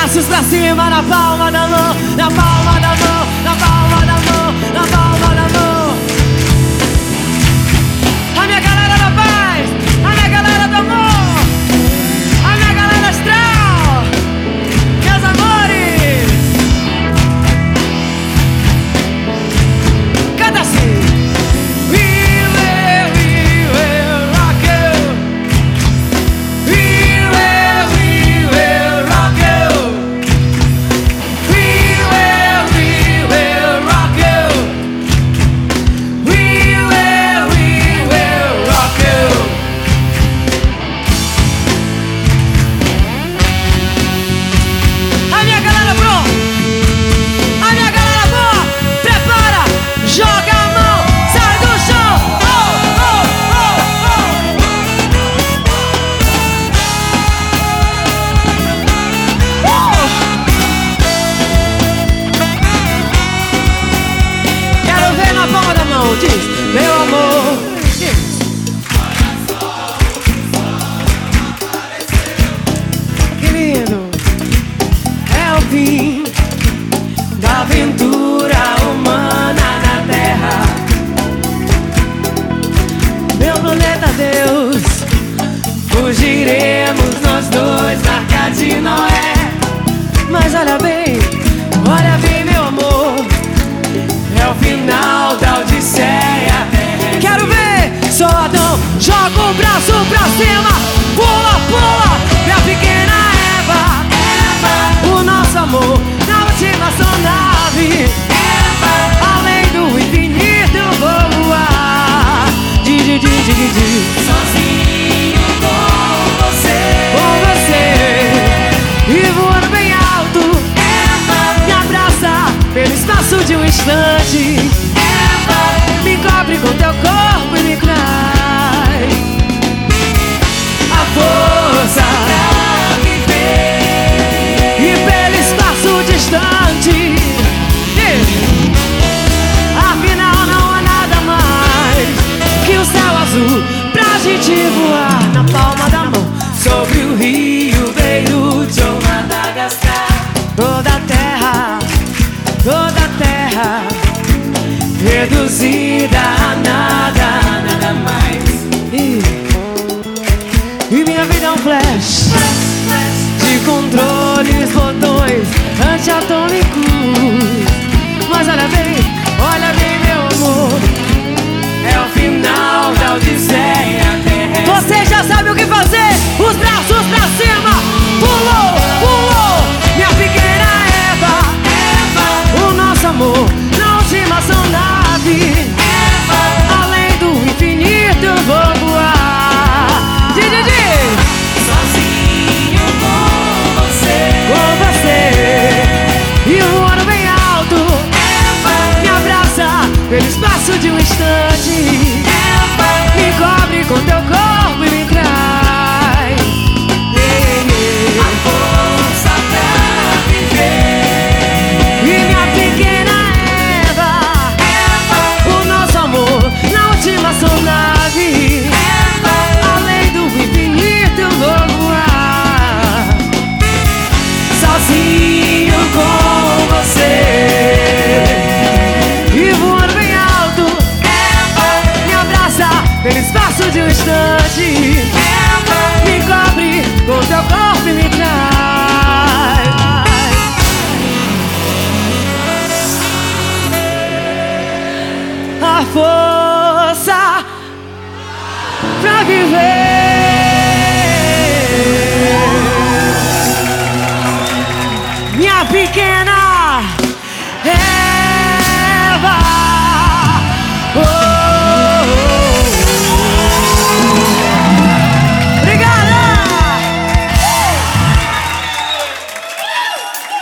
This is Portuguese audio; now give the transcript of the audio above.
braços pra cima, na palma da mão, na palma da mão, na palma da mão, na palma da mão. A minha galera da paz, a minha galera do amor, a minha galera astral, meus amores. Canta assim. Diz, meu amor, diz. Querido, é o fim da aventura humana na Terra. Meu planeta Deus, fugiremos nós dois na Arca de Noé. Mas olha bem, meu amor, é o final da Odisseia. Quero ver só Adão, joga o braço pra cima, pula, pula, minha pequena Eva. Eva, o nosso amor na última sonave. Eva, além do infinito eu vou voar. Sozinho com você, e voando bem alto. Eva, me abraça pelo espaço de um instante. Eva, me cobre com teu corpo e me traz a força pra viver. e pelo espaço distante. Afinal não há nada mais que o céu azul pra gente voar na palma da mão sobre o rio Beirute ou Madagascar. Toda a terra reduzida a nada, nada mais. E minha vida é um flash de controles, botões antiatômicos. Mas olha bem, meu amor, é o final da Odisseia terrestre. Você já sabe o que fazer, os braços pra cima, pulou, pulou, minha pequena Eva. Eva, o nosso amor na última sonave. Eva, além do infinito eu vou voar. Sozinho com você, e voando bem alto. Eva, me abraça pelo espaço de um instante. Eva, me cobre com teu corpo e me traz a força pra viver. E minha pequena Eva, Eva, o nosso amor na última sonave. Eva, além do infinito eu vou voar. Sozinho com você, e voando bem alto. Eva, me abraça pelo espaço de um instante. Eva, me cobre com teu corpo e me traz a força pra viver. Minha pequena